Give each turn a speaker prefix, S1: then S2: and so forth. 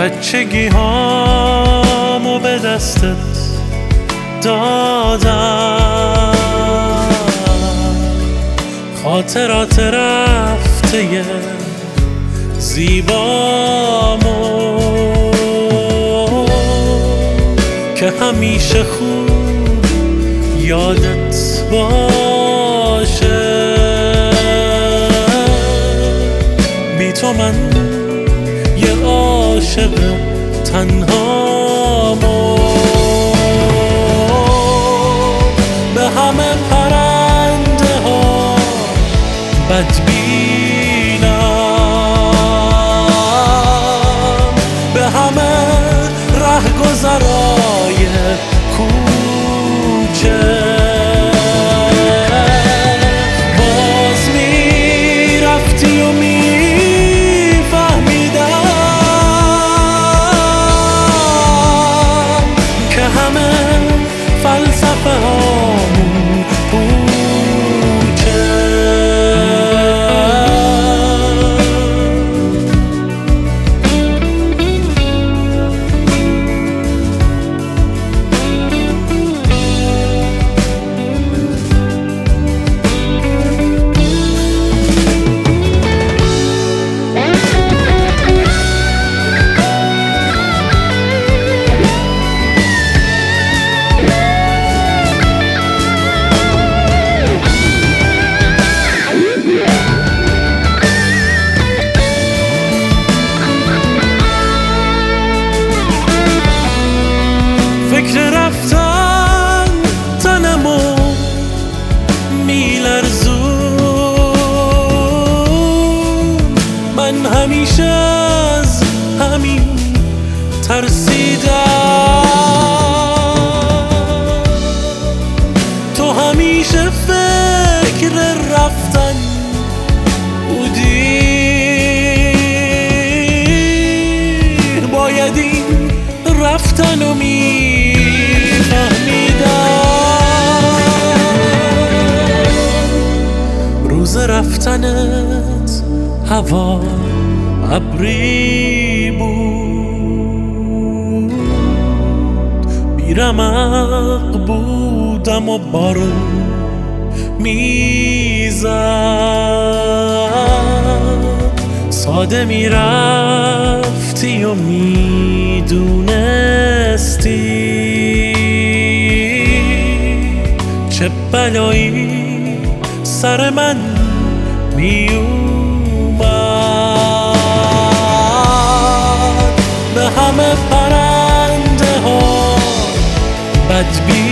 S1: بچگی هامو به دستت دادم، خاطرات رفته زیبامو که همیشه خوب یادت باشه. بی تو من یه عاشق تنهامو به همه پرنده ها بدبینم، به همه رهگذرای کوچه باز میرفتی و میفهمیدم که همه فلسفه هامون پوچه. فکر رفتن تنمو میلرزون، من همیشه از همین ترسیدم، تو همیشه فکر رفتن بودی، باید این رفتنو روز رفتنت هوا ابری بود، بیرمق بودم و بارون میزد، ساده میرفتی و میدونستی چه بلایی سر من میومد. به همه پرنده ها بدبینم،